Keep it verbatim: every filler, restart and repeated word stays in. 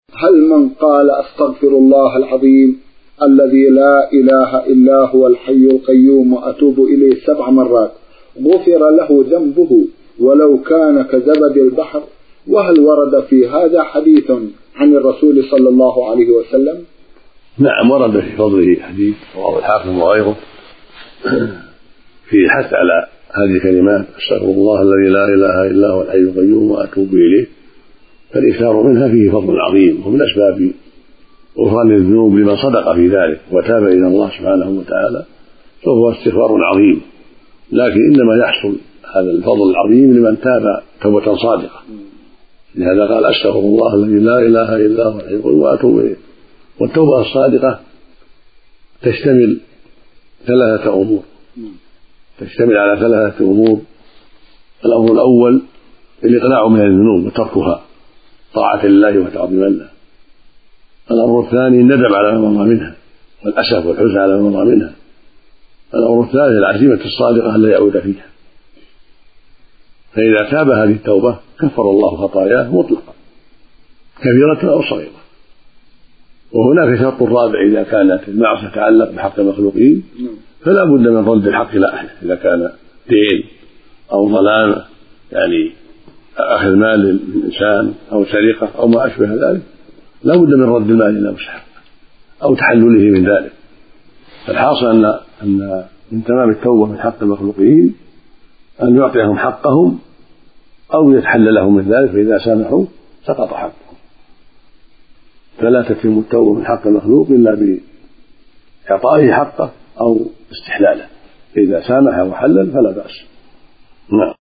هل من قال أستغفر الله العظيم الذي لا إله إلا هو الحي القيوم وأتوب إليه سبع مرات غفر له ذنبه ولو كان كزبد البحر؟ وهل ورد في هذا حديث عن الرسول صلى الله عليه وسلم؟ نعم، ورد في فضله حديث رواه الحاكم وغيره في حث على هذه الكلمات: أستغفر الله الذي لا إله إلا هو الحي القيوم وأتوب إليه. فالإكثار منها فيه فضل عظيم، ومن أسباب غفران الذنوب لمن صدق في ذلك وتاب إلى الله سبحانه وتعالى، فهو استغفار عظيم. لكن إنما يحصل هذا الفضل العظيم لمن تاب توبة صادقة، لهذا قال: أستغفر الله الذي لا إله إلا هو الحي القيوم وأتوب إليه. والتوبة الصادقة تشتمل ثلاثة أمور تشتمل على ثلاثة أمور. الأمر الأول الإقلاع من الذنوب وتركها طاعة لله وتعظيما له. الأمر الثاني الندم على ما مضى منها والأسف والحزن على ما مضى منها. الأمر الثالث العزيمة الصادقة ألا يعود فيها. فإذا تاب هذه التوبة كفر الله خطاياه مطلقا كبيرة أو صغيرة. وهناك شرط رابع: إذا كانت المعصية تتعلق بحق المخلوقين فلا بد من رد الحق إلى أهله. إذا كان دين أو ظلام، يعني أخذ مال الإنسان أو سرقة أو ما أشبه ذلك، لا بد من رد المال إلى مستحقه أو تحلله من ذلك. فالحاصل أن أن من تمام التوبة من حق المخلوقين أن يعطيهم حقهم أو يتحلل لهم من ذلك، فإذا سامحوا سقط حقهم. فلا تتم التوبة من حق المخلوق إلا بإعطائه حقه أو استحلاله. فإذا سامح وحلل فلا بأس. نعم.